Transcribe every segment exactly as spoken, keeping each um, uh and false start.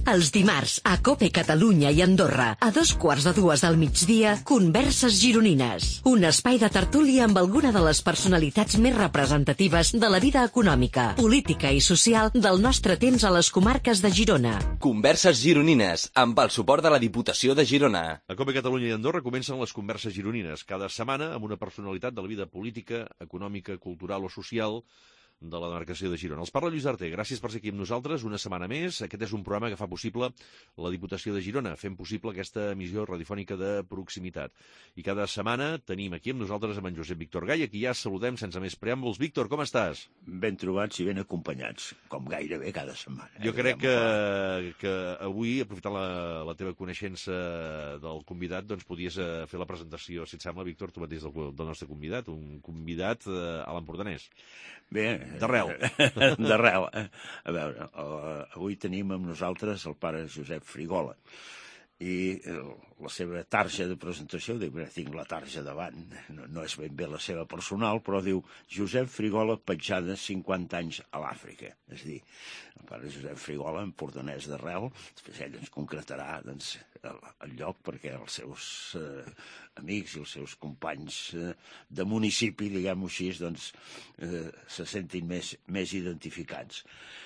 Els dimarts, a COPE Catalunya i Andorra, a dos quarts de dues del migdia, Converses Gironines. Un espai de tertúlia amb alguna de les personalitats més representatives de la vida econòmica, política i social del nostre temps a les comarques de Girona. Converses Gironines, amb el suport de la Diputació de Girona. A COPE Catalunya i Andorra comencen les Converses Gironines, cada setmana amb una personalitat de la vida política, econòmica, cultural o social de la demarcació de Girona. Els parla Lluís Arter, gràcies per ser aquí amb nosaltres una setmana més. Aquest és un programa que fa possible la Diputació de Girona, fent possible aquesta emissió radiofònica de proximitat. I cada setmana tenim aquí amb nosaltres amb en Josep Víctor Gai, a qui ja saludem sense més preàmbuls. Víctor, com estàs? Ben trobats i ben acompanyats, com gairebé cada setmana. Jo crec que, que avui, aprofitant la, la teva coneixença del convidat, doncs podies fer la presentació, si et sembla, Víctor, tu mateix del, del nostre convidat, un convidat a l'empordanès. Bé, d'arrel. D'arrel. A veure, avui tenim amb nosaltres el pare Josep Frigola i la seva tarja de presentació, diu, tinc la tarja davant, no, no és ben bé la seva personal, però diu Josep Frigola petjada cinquanta anys a l'Àfrica. És a dir, el pare Josep Frigola, empordanès d'arrel, després ell ens concretarà doncs, el, el lloc perquè els seus eh, amics i els seus companys eh, de municipi, diguem-ho així, doncs, eh, se sentin més, més identificats.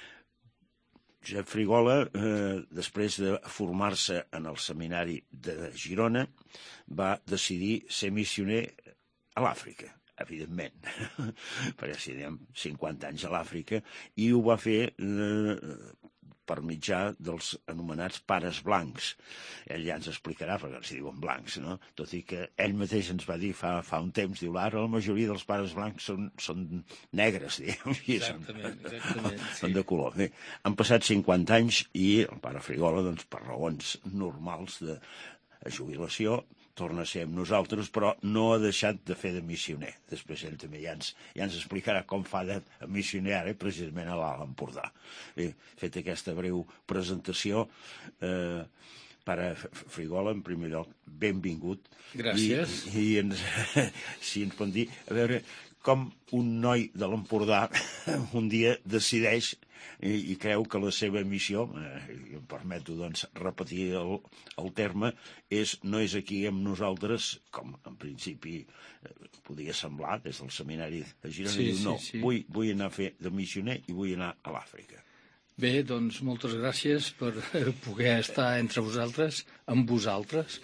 Josep Frigola, eh, després de formar-se en el seminari de Girona, va decidir ser missioner a l'Àfrica, evidentment, perquè si anem cinquanta anys a l'Àfrica, i ho va fer eh, per mitjà dels anomenats pares blancs. Ell ja ens explicarà, perquè els diuen blancs, no? Tot i que ell mateix ens va dir fa, fa un temps, diu, ara la majoria dels pares blancs són, són negres, diguem. Exactament, exactament. Sí. Són de color. Bé, han passat cinquanta anys i el pare Frigola, doncs, per raons normals de jubilació, torna a ser amb nosaltres, però no ha deixat de fer de missioner. Després ell també ja ens, ja ens explicarà com fa de missioner ara, precisament a l'Alt Empordà. Bé, fet aquesta breu presentació, eh, pare Frigola, en primer lloc, benvingut. Gràcies. I, i ens, si ens pot dir, a veure, com un noi de l'Empordà un dia decideix i, i creu que la seva missió, eh, em permeto doncs repetir el, el terme, és, no és aquí amb nosaltres, com en principi eh, podia semblar des del seminari de Girona, sí, diu, no, sí, sí. Vull, vull anar a fer de missioner i vull anar a l'Àfrica. Bé, doncs moltes gràcies per poder estar entre vosaltres, amb vosaltres,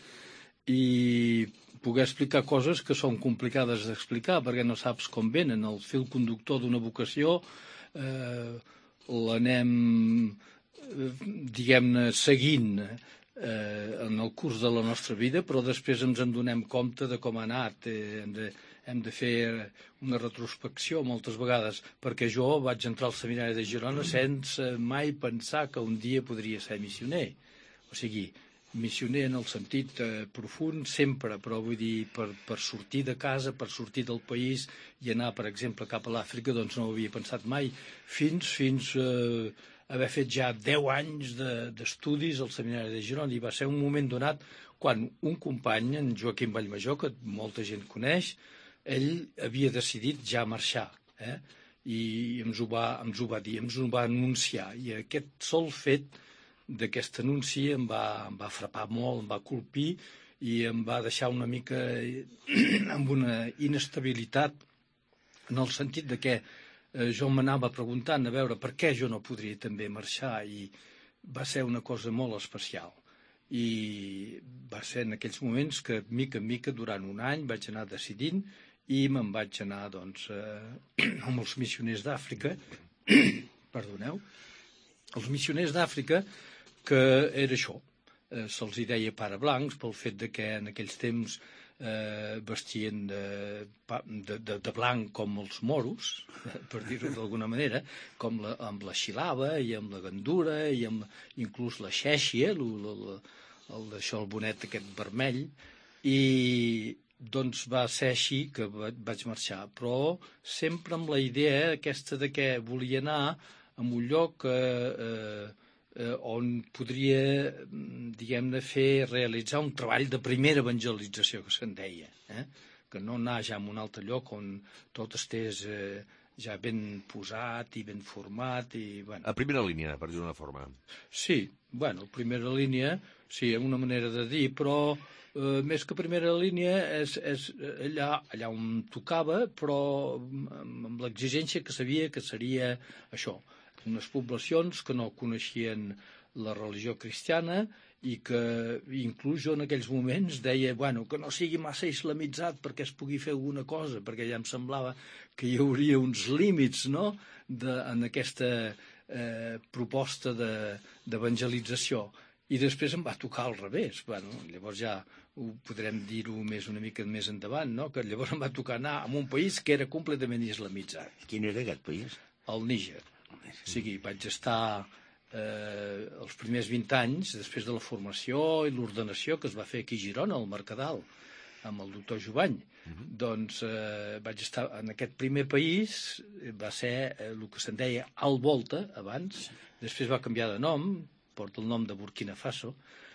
i poder explicar coses que són complicades d'explicar, perquè no saps com venen. El fil conductor d'una vocació eh, l'anem, eh, diguem-ne, seguint eh, en el curs de la nostra vida, però després ens en donem compte de com ha anat. Eh, hem, de, hem de fer una retrospecció moltes vegades, perquè jo vaig entrar al seminari de Girona sense mai pensar que un dia podria ser missioner. O sigui, missioner en el sentit eh, profund sempre, però vull dir, per, per sortir de casa, per sortir del país i anar, per exemple, cap a l'Àfrica, doncs no ho havia pensat mai, fins fins eh, haver fet ja deu anys d'estudis al seminari de Girona, i va ser un moment donat quan un company, en Joaquim Vallmajor, que molta gent coneix, ell havia decidit ja marxar, eh? I ens ho, va, ens ho va dir, ens ho va anunciar, i aquest sol fet d'aquest anunci em va, em va frapar molt, em va colpir i em va deixar una mica amb una inestabilitat, en el sentit de que eh, jo m'anava preguntant a veure per què jo no podria també marxar, i va ser una cosa molt especial. I va ser en aquells moments que mica en mica durant un any vaig anar decidint i me'n vaig anar doncs, eh, amb els missioners d'Àfrica perdoneu els missioners d'Àfrica, que era això, eh, se'ls deia pare blancs pel fet de que en aquells temps eh, vestien de, de, de, de blanc com els moros, per dir-ho d'alguna manera, com la, amb la xilava i amb la gandura i amb inclús la xèxia, el, el, el, això, el bonet aquest vermell, i doncs va ser així que vaig marxar, però sempre amb la idea aquesta de que volia anar a un lloc eh, eh, on podria, diguem-ne, fer, realitzar un treball de primera evangelització, que se'n deia, eh? Que no anar ja a un altre lloc on tot estés eh, ja ben posat i ben format. I, bueno. A primera línia, per dir-ho d'una forma. Sí, bueno, primera línia, sí, una manera de dir, però eh, més que primera línia és, és allà, allà on tocava, però amb, amb l'exigència que sabia que seria això, unes poblacions que no coneixien la religió cristiana i que inclús jo en aquells moments deia, bueno, que no sigui massa islamitzat perquè es pugui fer alguna cosa, perquè ja em semblava que hi hauria uns límits, no?, de, en aquesta eh, proposta d'evangelització. I després em va tocar al revés. Bueno, llavors ja ho podrem dir-ho més una mica més endavant, no?, que llavors em va tocar anar a un país que era completament islamitzat. Quin era aquest país? El Níger. O sigui, vaig estar eh, els primers vint anys, després de la formació i l'ordenació que es va fer aquí a Girona, al Mercadal, amb el doctor Jovany. Uh-huh. Doncs eh, vaig estar en aquest primer país, va ser eh, el que se'n deia Al Volta, abans, després va canviar de nom, porta el nom de Burkina Faso,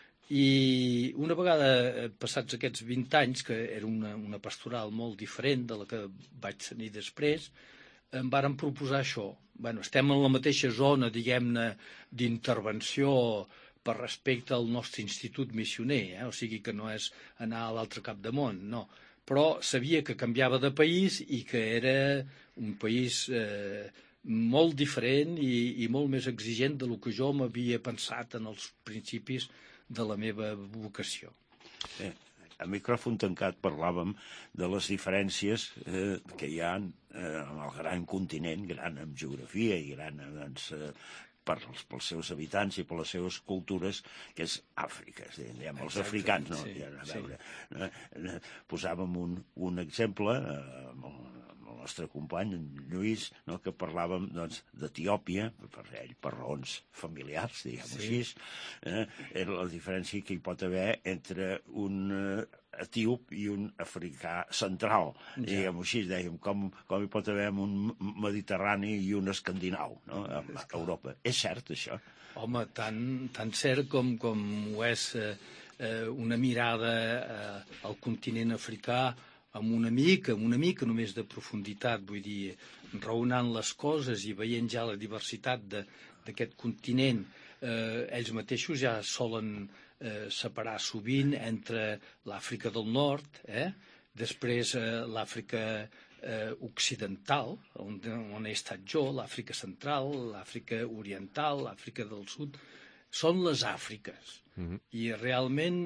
i una vegada passats aquests vint anys, que era una, una pastoral molt diferent de la que vaig tenir després, em varen proposar això. Bueno, estem en la mateixa zona, diguem-ne, d'intervenció per respecte al nostre institut missioner, eh? O sigui que no és anar a l'altre cap de món, no. Però sabia que canviava de país i que era un país eh, molt diferent i, i molt més exigent de lo que jo m'havia pensat en els principis de la meva vocació. Eh, a micròfon tancat parlàvem de les diferències eh, que hi ha eh, en el gran continent, gran en geografia i gran doncs, eh, per, pels seus habitants i per les seves cultures, que és Àfrica, és a dir, diguem, els africans. No? Sí, ja, a veure, sí. eh, posàvem un, un exemple eh, amb el, el nostre company, en Lluís, no, que parlàvem doncs, d'Etiòpia, per ell, per raons familiars, diguem-ho sí. així, eh, era la diferència que hi pot haver entre un eh, etíop i un africà central, ja. diguem-ho així, dèiem, com, com hi pot haver un mediterrani i un escandinau, no, a, a Europa. És cert, això? Home, tan, tan cert com, com ho és eh, una mirada eh, al continent africà amb una mica, amb una mica només de profunditat, vull dir, raonant les coses i veient ja la diversitat d'aquest continent, eh, ells mateixos ja solen eh, separar sovint entre l'Àfrica del Nord, eh? després eh, l'Àfrica eh, occidental, on, on he estat jo, l'Àfrica central, l'Àfrica oriental, l'Àfrica del sud, són les Àfriques. Mm-hmm. I realment,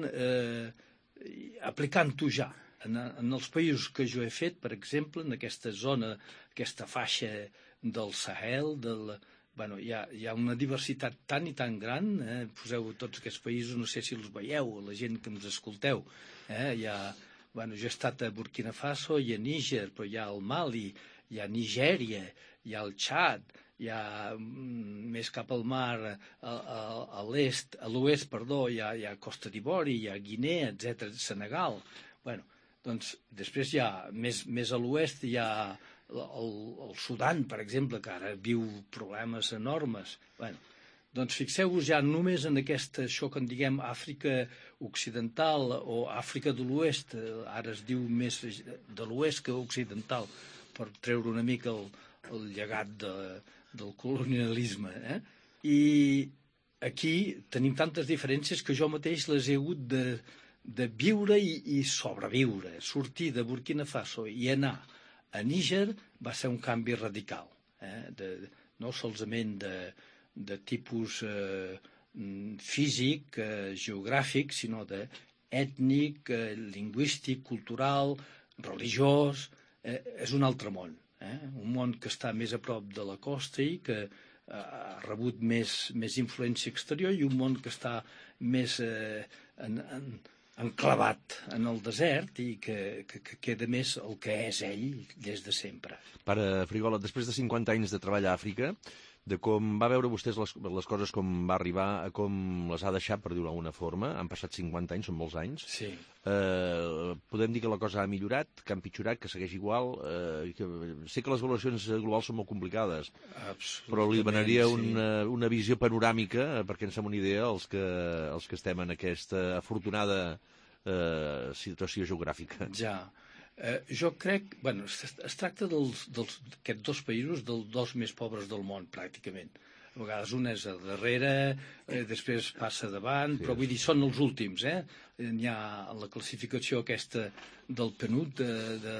eh, aplicant-ho ja, En, en els països que jo he fet, per exemple, en aquesta zona, aquesta faixa del Sahel, del, bueno, hi, ha, hi ha una diversitat tan i tan gran, eh? Poseu tots aquests països, no sé si els veieu, la gent que ens escolteu. Eh? Hi ha, bueno, jo he estat a Burkina Faso i a Níger, però hi ha el Mali, hi ha Nigèria, hi ha el Txad, hi ha mm, més cap al mar, a, a, a l'est, a l'oest, perdó, hi ha, hi ha Costa d'Ivori, hi ha Guinea, etcètera, Senegal. Bueno, doncs després hi ha, més, més a l'oest hi ha el, el Sudan, per exemple, que ara viu problemes enormes. Bueno, doncs fixeu-vos ja només en aquesta, això que en diguem Àfrica occidental o Àfrica de l'oest, ara es diu més de l'oest que occidental, per treure una mica el, el llegat de, del colonialisme. Eh? I aquí tenim tantes diferències que jo mateix les he hagut de de viure i, i sobreviure. Sortir de Burkina Faso i anar a Níger va ser un canvi radical, eh? de, no solament de, de tipus eh, físic, eh, geogràfic, sinó d'ètnic, eh, lingüístic, cultural, religiós. Eh, és un altre món, eh? Un món que està més a prop de la costa i que eh, ha rebut més, més influència exterior, i un món que està més eh, en, en enclavat en el desert i que, que, que queda més el que és ell des de sempre. Pare Frigola, després de cinquanta anys de treball a Àfrica, de com va veure vostès les, les coses, com va arribar, a com les ha deixat, per dir-ho d'alguna forma, han passat cinquanta anys, són molts anys, sí. eh, podem dir que la cosa ha millorat, que ha empitjorat, que segueix igual, eh, que, sé que les valoracions globals són molt complicades, però li demanaria sí. una, una visió panoràmica, perquè ens fem una idea, els que, els que estem en aquesta afortunada eh, situació geogràfica. Ja, Eh, jo crec... Bueno, es, es tracta dels, dels, d'aquests dos països, dels dos més pobres del món, pràcticament. A vegades un és a darrere, eh, després passa davant, sí, però vull dir, són els últims, eh? Hi ha la classificació aquesta del P N U D, de, de,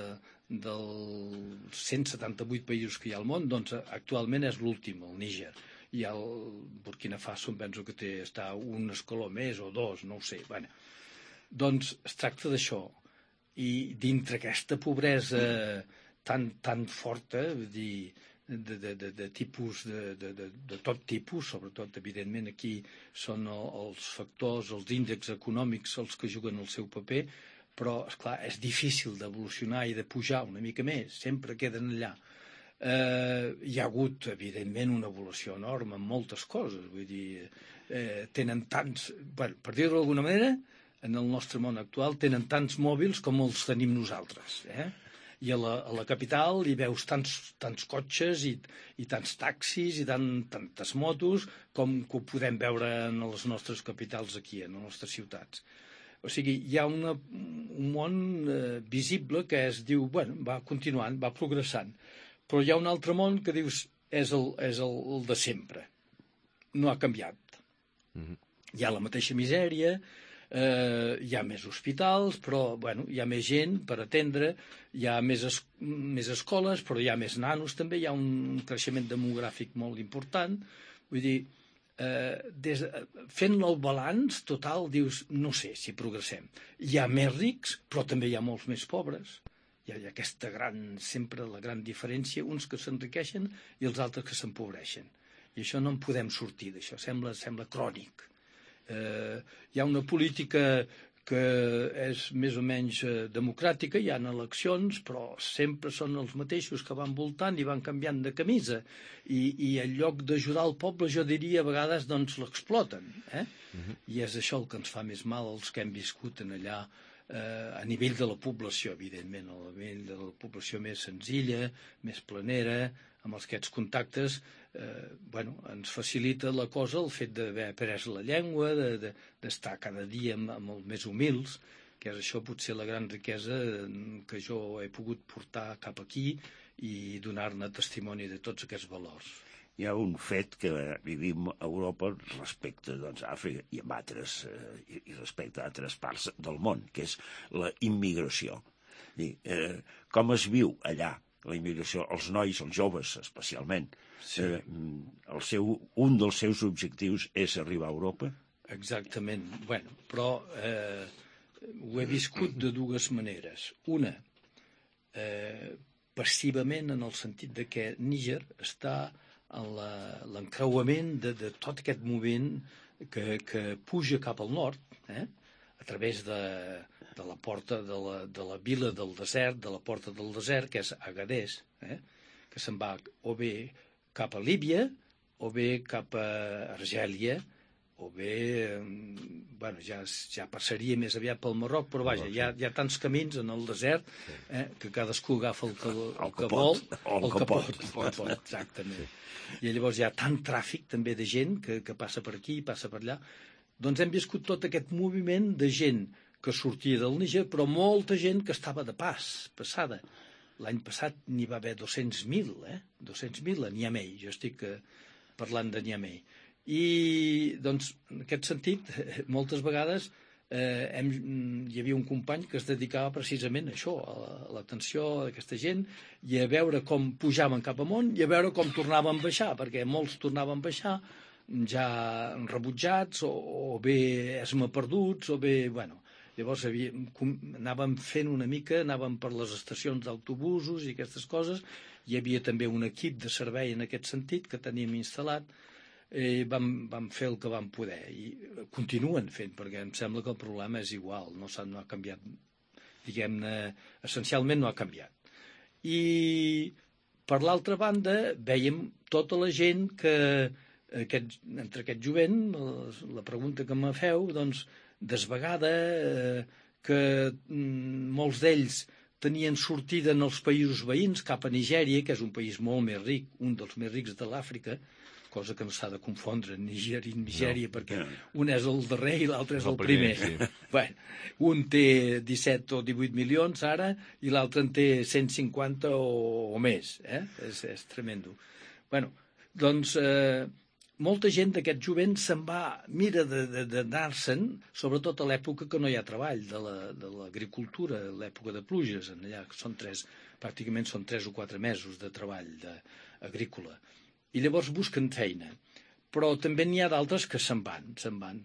dels cent setanta-vuit països que hi ha al món, doncs actualment és l'últim, el Níger. I el Burkina Faso em penso que té, està un escaló més o dos, no ho sé. Bueno, doncs es tracta d'això. I dintre aquesta pobresa tan, tan forta, vull dir, de, de, de, de tipus, de, de, de, de tot tipus, sobretot, evidentment, aquí són els factors, els índexs econòmics els que juguen el seu paper, però, esclar, és difícil d'evolucionar i de pujar una mica més, sempre queden allà. Eh, hi ha hagut, evidentment, una evolució enorme en moltes coses, vull dir, eh, tenen tants... Bueno, per dir-ho d'alguna manera, en el nostre món actual tenen tants mòbils com els tenim nosaltres, eh? I a la, a la capital hi veus tants, tants cotxes i, i tants taxis i tant, tantes motos com que ho podem veure en les nostres capitals aquí, en les nostres ciutats. O sigui, hi ha una, un món eh, visible que es diu, bueno, va continuant, va progressant, però hi ha un altre món que dius és el, és el, el de sempre. No ha canviat. Mm-hmm. Hi ha la mateixa misèria, Eh, hi ha més hospitals, però bueno, hi ha més gent per atendre, hi ha més, es, més escoles, però hi ha més nanos també, hi ha un creixement demogràfic molt important. Vull dir, eh, des, fent el balanç total, dius, no sé si progressem. Hi ha més rics, però també hi ha molts més pobres. Hi ha, hi ha aquesta gran, sempre la gran diferència, uns que s'enriqueixen i els altres que s'empobreixen. I això no en podem sortir, d'això, sembla, sembla crònic. Eh, hi ha una política que és més o menys eh, democràtica, hi ha eleccions, però sempre són els mateixos que van voltant i van canviant de camisa. I, i en lloc d'ajudar el poble, jo diria, a vegades doncs l'exploten. Eh? Uh-huh. I és això el que ens fa més mal, els que hem viscut en allà, eh, a nivell de la població, evidentment, a nivell de la població més senzilla, més planera, amb els aquests contactes, eh, bueno, ens facilita la cosa el fet d'haver après la llengua, de, de, d'estar cada dia amb, amb els més humils, que és això potser la gran riquesa que jo he pogut portar cap aquí i donar-ne testimoni de tots aquests valors. Hi ha un fet que vivim a Europa respecte doncs, a Àfrica i a altres, eh, i respecte a altres parts del món, que és la immigració. I, eh, com es viu allà la immigració, els nois, els joves especialment? Sí. Eh, el seu, un dels seus objectius és arribar a Europa? Exactament. Bueno, però eh, ho he viscut de dues maneres. Una, eh, passivament en el sentit de que Níger està en la, l'encreuament de, de tot aquest moviment que, que puja cap al nord, eh? A través de, de la porta de la, de la vila del desert, de la porta del desert, que és Agadez, eh? Que se'n va o bé cap a Líbia, o bé cap a Argèlia, o bé, bueno, ja, ja passaria més aviat pel Marroc, però vaja, hi ha, hi ha tants camins en el desert eh, que cadascú agafa el que, el, el que vol, o el, el que, que pot. pot. pot, pot exactament. I llavors hi ha tant tràfic també de gent que, que passa per aquí, passa per allà. Doncs hem viscut tot aquest moviment de gent que sortia del Níger, però molta gent que estava de pas, passada. L'any passat n'hi va haver dos-cents mil, eh? dos-cents mil a Niamey, jo estic eh, parlant de Niamey. I, doncs, en aquest sentit, moltes vegades eh, hem, hi havia un company que es dedicava precisament a això, a l'atenció d'aquesta gent, i a veure com pujaven cap amunt i a veure com tornaven a baixar, perquè molts tornaven a baixar ja rebutjats, o, o bé esma perduts, o bé, bueno... Llavors havia, anàvem fent una mica, anàvem per les estacions d'autobusos i aquestes coses. Hi havia també un equip de servei en aquest sentit que teníem instal·lat. Eh, vam, vam fer el que vam poder i continuen fent, perquè em sembla que el problema és igual, no, s'ha, no ha canviat, diguem-ne, essencialment no ha canviat. I per l'altra banda veiem tota la gent que, aquest, entre aquest jovent, la, la pregunta que me feu, doncs, desvegada, eh, que mm, molts d'ells tenien sortida en els països veïns cap a Nigèria, que és un país molt més ric, un dels més rics de l'Àfrica, cosa que no s'ha de confondre, Nigèria i Nigèria, no, perquè un és el darrer i l'altre és el, el primer. primer. Sí. Bueno, un té disset o divuit milions ara i l'altre en té cent cinquanta o, o més. Eh? És, és tremendo. Bueno, doncs eh, molta gent d'aquest jovent se'n va, mira d'anar-se'n, sobretot a l'època que no hi ha treball de l'agricultura, la, l'època de pluges, allà són tres, pràcticament són tres o quatre mesos de treball de, agrícola. I llavors busquen feina. Però també n'hi ha d'altres que se'n van, se'n van.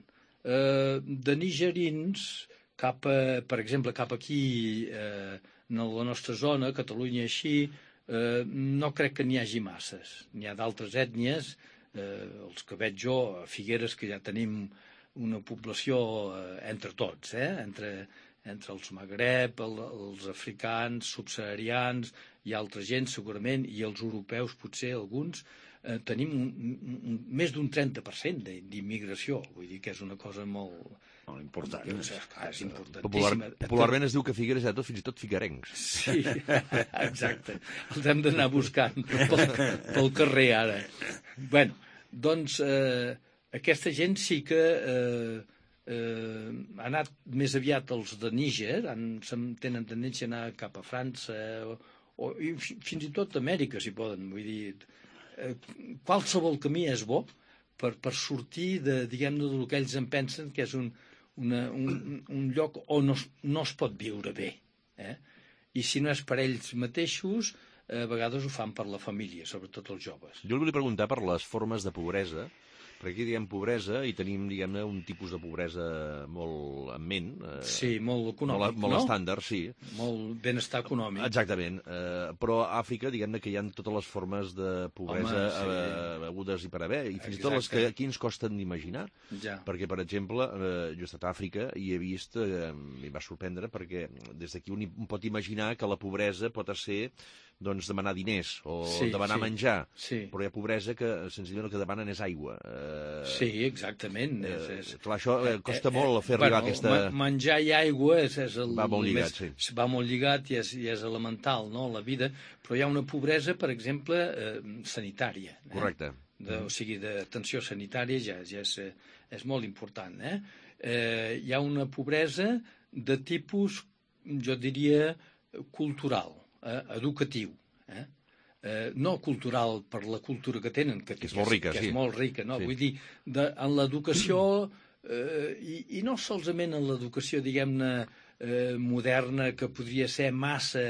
Eh, de nigerins, cap a, per exemple, cap aquí, eh, en la nostra zona, Catalunya així, eh, no crec que n'hi hagi masses. N'hi ha d'altres ètnies, eh, els que veig jo, a Figueres, que ja tenim una població eh, entre tots, eh? entre, entre els Magreb, el, els africans, subsaharians, i altra gent segurament, i els europeus potser alguns, eh, tenim un, un, un, més d'un trenta per cent d'immigració. Vull dir que és una cosa molt... Molt important. Que, és, és importantíssima. Popular, popularment es diu que Figueres hi ha tot, fins i tot figuerencs. Sí, exacte. Els hem d'anar buscant pel, pel carrer ara. Bueno, doncs eh, aquesta gent sí que... Eh, Eh, ha anat més aviat els de Níger, han, tenen tendència a anar cap a França o, o i fins i tot a Amèrica, si poden. Vull dir, eh, qualsevol camí és bo per, per sortir de, diguem-ne, del que ells en pensen que és un, una, un, un lloc on no, no es pot viure bé. Eh? I si no és per ells mateixos, eh, a vegades ho fan per la família, sobretot els joves. Jo li volia preguntar per les formes de pobresa, perquè aquí diem pobresa i tenim, diguem-ne, un tipus de pobresa molt en ment. Eh, sí, molt econòmic, molt, molt no? estàndard, sí. Molt benestar econòmic. Exactament. Eh, però a Àfrica, diguem-ne, que hi ha totes les formes de pobresa. Home, sí. eh, hagudes i per haver, i fins i tot les que aquí ens costen d'imaginar. Ja. Perquè, per exemple, eh, jo he estat a Àfrica i he vist, eh, i va sorprendre, perquè des d'aquí un, un pot imaginar que la pobresa pot ser doncs demanar diners o sí, demanar sí, menjar, sí. Però hi ha pobresa que senzillament el que demanen és aigua. Eh, sí, exactament. Eh, és, és... Clar, això eh, costa eh, molt fer arribar bueno, aquesta... Menjar i aigua és, és el va molt lligat, més, sí. Va molt lligat i és, i és elemental, no?, la vida, però hi ha una pobresa, per exemple, eh, sanitària. Eh? Correcte. De, o sigui, d'atenció sanitària ja, ja és, és molt important. Eh? Eh, hi ha una pobresa de tipus, jo diria, cultural, eh? educatiu. Eh? Eh, no cultural per la cultura que tenen, que, que és molt rica, que sí. és molt rica, no? Sí. Vull dir, de, en l'educació, eh, i, i no solament en l'educació, diguem-ne, eh, moderna, que podria ser massa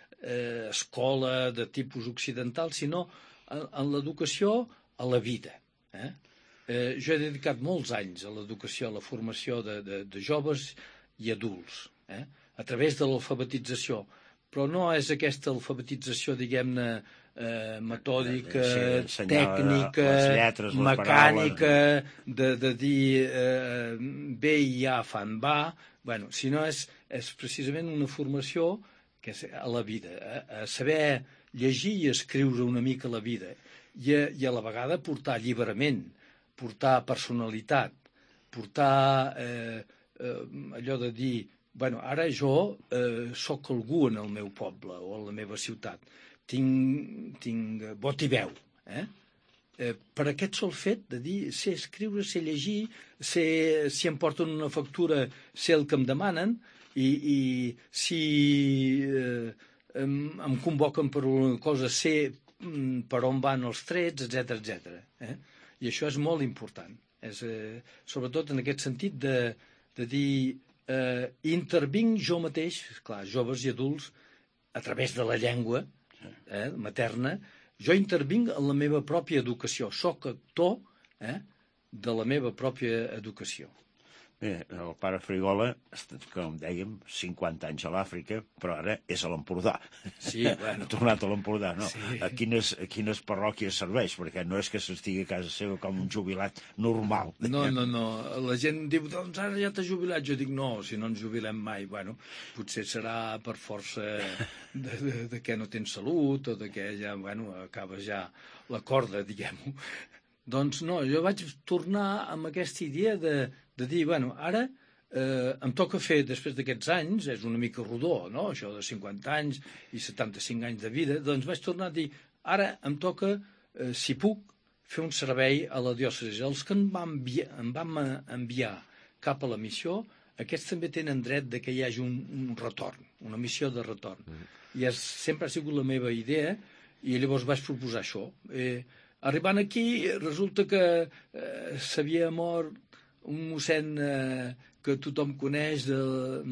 eh, escola de tipus occidental, sinó en, en l'educació a la vida. Eh? Eh, jo he dedicat molts anys a l'educació, a la formació de, de, de joves i adults, eh? A través de l'alfabetització. Però no és aquesta alfabetització, diguem-ne, eh, metòdica, sí, tècnica, les lletres, les mecànica, de, de dir eh, bé i ja fan va, bueno, sinó és, és precisament una formació que és a la vida, eh, a saber llegir i escriure una mica la vida, i a, i a la vegada portar alliberament, portar personalitat, portar eh, eh, allò de dir, bueno, ara jo eh, sóc algú en el meu poble o en la meva ciutat. Tinc, tinc vot i veu. Eh? Eh, per aquest sol fet de dir, sé escriure, sé llegir, sé, si em porten una factura, sé el que em demanen, i, i si eh, em, em convoquen per una cosa, sé mm, per on van els trets, etcètera, etcètera. Eh? I això és molt important. És, eh, sobretot en aquest sentit de, de dir... Eh, intervinc jo mateix, clar, joves i adults, a través de la llengua eh, materna, jo intervinc en la meva pròpia educació, soc actor eh, de la meva pròpia educació. Bé, el pare Frigola, com dèiem, cinquanta anys a l'Àfrica, però ara és a l'Empordà. Sí, bueno. Ha tornat a l'Empordà, no? Sí. A quines, a quines parròquies serveix? Perquè no és que s'estigui a casa seva com un jubilat normal. No, no, no. La gent diu, doncs ara ja t'has jubilat. Jo dic, no, si no ens jubilem mai. Bueno, potser serà per força de, de, de que no tens salut o de que ja, bueno, acaba ja la corda, diguem-ho. Doncs no, jo vaig tornar amb aquesta idea de, de dir, bueno, ara eh, em toca fer, després d'aquests anys, és una mica rodó, no?, això de cinquanta anys i setanta-cinc anys de vida, doncs vaig tornar a dir, ara em toca, eh, si puc, fer un servei a la diòcesi. Els que em van enviar, em van enviar cap a la missió, aquests també tenen dret de que hi hagi un, un retorn, una missió de retorn. Mm. I és, sempre ha sigut la meva idea, i llavors vaig proposar això. Eh, arribant aquí, resulta que eh, s'havia mort un mossèn eh, que tothom coneix, de,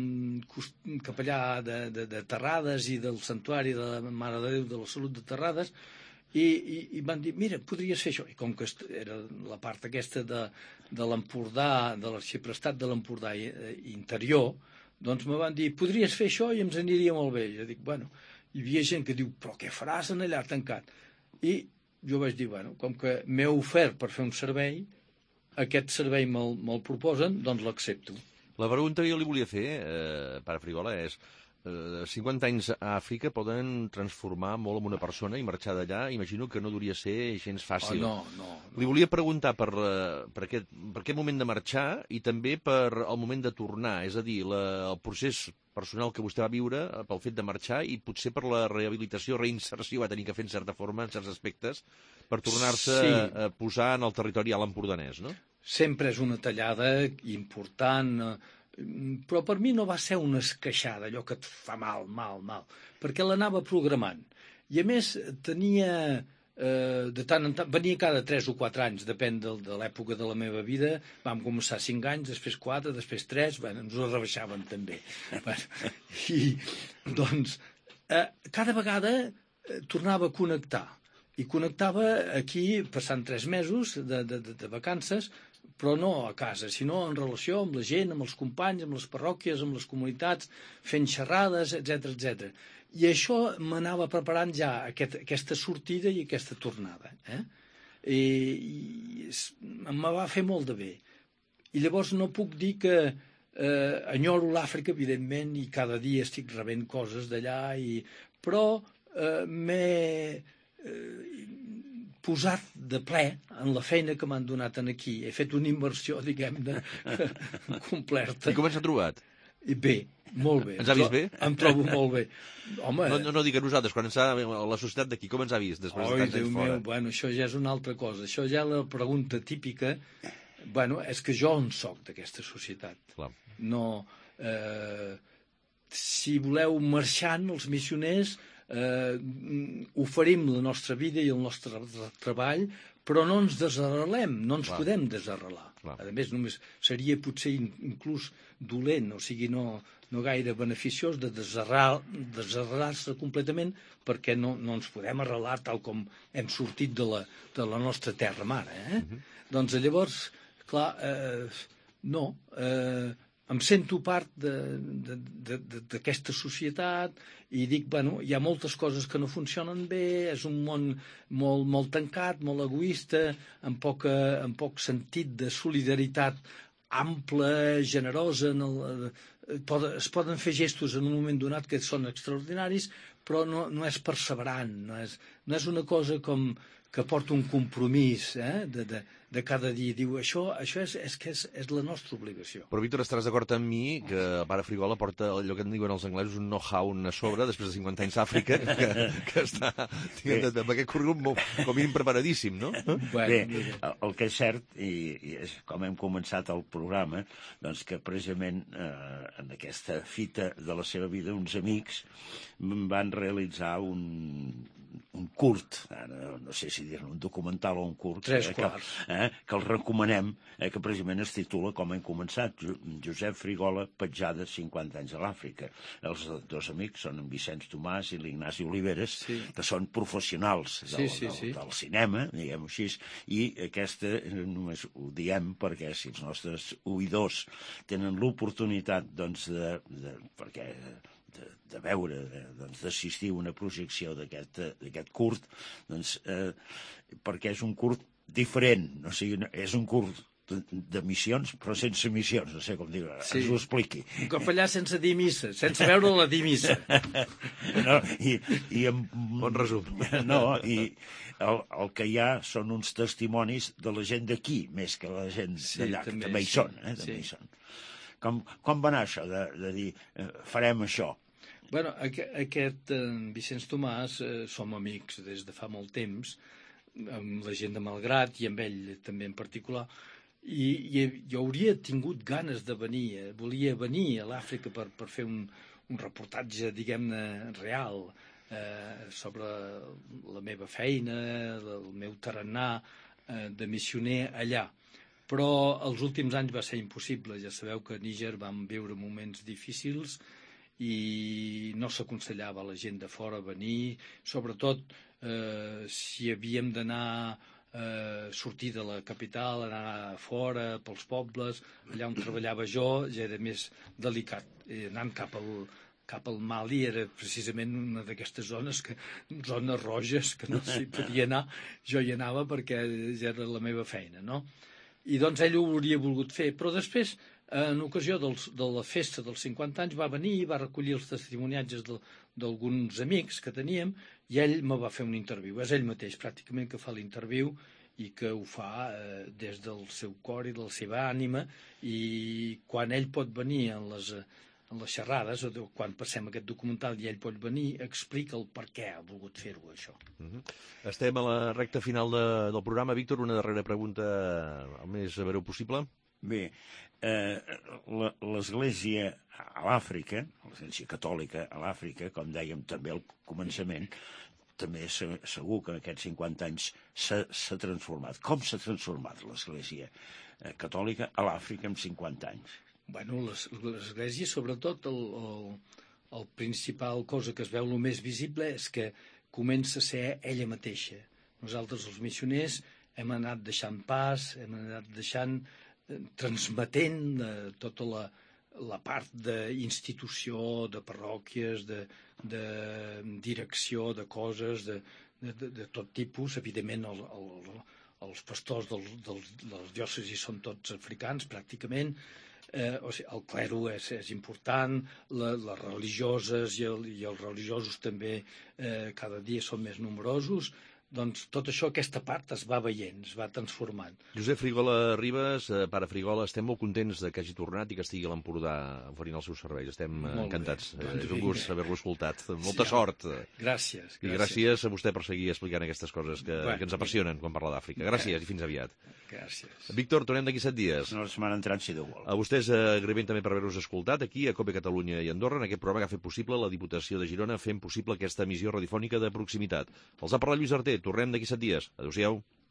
um, capellà de, de, de Terrades i del Santuari de la Mare de Déu de la Salut de Terrades, i, i, i van dir, mira, podries fer això. I com que era la part aquesta de, de l'Empordà, de l'arxiprestat de l'Empordà interior, doncs me van dir, podries fer això i ens aniria molt bé. I jo dic, bueno, hi havia gent que diu, però què faràs en allà tancat? I jo vaig dir, bueno, com que m'he ofert per fer un servei, aquest servei me'l me proposen, doncs l'accepto. La pregunta que jo li volia fer, eh, pare Frigola, és eh, cinquanta anys a Àfrica poden transformar molt en una persona i marxar d'allà, imagino que no duria ser gens fàcil. Oh, no, no, no. Li volia preguntar per, eh, per, aquest, per aquest moment de marxar i també per el moment de tornar, és a dir, la, el procés personal que vostè va viure pel fet de marxar i potser per la rehabilitació, reinserció, va tenir que fer en certa forma, en certs aspectes, per tornar-se sí. a posar en el territori alt empordanès, no? Sempre és una tallada important, però per mi no va ser una esqueixada, allò que et fa mal, mal, mal, perquè l'anava programant. I a més tenia, eh, de tant en tant, venia cada tres o quatre anys, depèn de, de l'època de la meva vida, vam començar cinc anys, després quatre, després tres, bueno, ens ho rebaixaven també. Bueno, i doncs, eh, cada vegada eh, tornava a connectar, i connectava aquí passant tres mesos de, de, de, de vacances, però no a casa, sinó en relació amb la gent, amb els companys, amb les parròquies, amb les comunitats, fent xerrades, etcètera, etcètera. I això m'anava preparant ja aquest, aquesta sortida i aquesta tornada. Eh? I, i em va fer molt de bé. I llavors no puc dir que eh, enyoro l'Àfrica, evidentment, i cada dia estic rebent coses d'allà, i... però eh, m'he eh, posat de ple en la feina que m'han donat aquí. He fet una inversió, diguem-ne, completa. I com ens ha trobat? I bé, molt bé. Ens ha vist bé? Em trobo molt bé. Home, no, no, no dic a nosaltres, quan ens ha, la societat d'aquí, com ens ha vist després oi, de tants anys fora? Meu, bueno, això ja és una altra cosa. Això ja la pregunta típica, bueno, és que jo en soc d'aquesta societat. Clar. No, eh, si voleu marxant, els missioners, eh, oferim la nostra vida i el nostre treball, però no ens desarrelem, no ens Clar. podem desarrelar. Clar. A més, només seria potser inclús dolent, o sigui, no, no gaire beneficiós de desarrelar-se completament, perquè no, no ens podem arrelar tal com hem sortit de la, de la nostra terra mare. Eh? Uh-huh. Doncs llavors, clar, eh, no, eh, em sento part d'aquesta societat i dic, bueno, hi ha moltes coses que no funcionen bé, és un món molt, molt tancat, molt egoista, amb, poca, amb poc sentit de solidaritat ampla, generosa. En el, pod, es poden fer gestos en un moment donat que són extraordinaris, però no, no és perseverant, no és, no és una cosa com que porta un compromís eh, de, de, de cada dia. Diu, això, això és, és que és, és la nostra obligació. Però, Víctor, estaràs d'acord amb mi que el pare Frigola porta allò que en diuen els anglesos un know-how a sobre, després de cinquanta anys a Àfrica, que, que està diguem, amb aquest currículum com a mínim preparadíssim, no? Bueno, bé, el, el que és cert, i, i és, com hem començat el programa, doncs que precisament eh, en aquesta fita de la seva vida uns amics van realitzar un, un curt, ara no sé si dir-ne un documental o un curt, Tres eh, quarts. Que, eh, que el recomanem, eh, que precisament es titula, com hem començat, Josep Frigola, petjada, cinquanta anys a l'Àfrica. Els dos amics són en Vicenç Tomàs i l'Ignasi Oliveres, sí. que són professionals del, sí, sí, sí. del, del cinema, diguem-ho així, i aquesta només ho diem perquè si els nostres oïdors tenen l'oportunitat, doncs, de, de, perquè... De, de veure, doncs, d'assistir a una projecció d'aquest curt, doncs, eh, perquè és un curt diferent, o sigui, és un curt de, de missions, però sense missions, no sé com dir, sí. ens ho expliqui. Un capellà sense dir missa, sense veure la dir missa. No, i, i amb, bon resum. No, i el, el que hi ha són uns testimonis de la gent d'aquí, més que la gent sí, d'allà, que també, també hi sí, són, eh, també sí. hi són. Com, com va anar això, de, de dir, eh, farem això? Bueno, aquest, eh, Vicenç Tomàs, eh, som amics des de fa molt temps, amb la gent de Malgrat i amb ell també en particular, i, i jo hauria tingut ganes de venir, eh? volia venir a l'Àfrica per, per fer un, un reportatge, diguem-ne, real, eh, sobre la meva feina, el meu tarannà eh, de missioner allà. Però els últims anys va ser impossible. Ja sabeu que a Níger vam viure moments difícils i no s'aconsellava a la gent de fora venir, sobretot eh, si havíem d'anar eh, sortir de la capital, anar fora, pels pobles, allà on treballava jo ja era més delicat, eh, anant cap al, cap al Mali era precisament una d'aquestes zones, que, zones roges, que no s'hi podia anar, jo hi anava perquè ja era la meva feina, no? I doncs ell ho hauria volgut fer, però després, en ocasió dels, de la festa dels cinquanta anys, va venir i va recollir els testimoniatges d'alguns amics que teníem i ell me va fer un interviu. És ell mateix pràcticament que fa l'interviu i que ho fa eh, des del seu cor i de la seva ànima, i quan ell pot venir en les, en les xerrades, o quan passem aquest documental i ell pot venir, explica el per què ha volgut fer-ho, això. Uh-huh. Estem a la recta final de, del programa. Víctor, una darrera pregunta el més breu possible. Bé, eh, l'Església a l'Àfrica, l'Església catòlica a l'Àfrica, com dèiem també al començament, també segur que en aquests cinquanta anys s'ha transformat. Com s'ha transformat l'Església catòlica a l'Àfrica en cinquanta anys? Bueno, l'Església, sobretot, el, el, el principal cosa que es veu el més visible és que comença a ser ella mateixa. Nosaltres, els missioners, hem anat deixant pas, hem anat deixant, transmetent eh, tota la, la part d'institució, de parròquies, de, de direcció de coses, de, de, de, de tot tipus. Evidentment, el, el, els pastors del, del, dels diòcesis són tots africans, pràcticament. Eh, o sigui, el clero és, és important, la, les religioses i, el, i els religiosos també eh, cada dia són més numerosos. Doncs tot això, aquesta part es va veient, es va transformant. Josep Frigola Ribas, eh, pare Frigola, estem molt contents de que hagi tornat i que estigui a l'Empordà oferint els seus serveis. Estem molt encantats. Bé. Doncs és un gust haver-lo escoltat. Molta sí, sort. Gràcies, gràcies. I gràcies a vostè per seguir explicant aquestes coses que, bueno, que ens apassionen quan parla d'Àfrica. Gràcies i fins aviat. Gràcies. Víctor, tornem d'aquí set dies. Una setmana entrant, si Déu vol. A vostès agraïment també per haver-nos escoltat aquí a COPE Catalunya i Andorra, en aquest programa que ha fet possible la Diputació de Girona, fent possible aquesta emissió radiofònica de proximitat. Els ha parlat Lluís Arter. Tornem d'aquí set dies. Adéu-siau.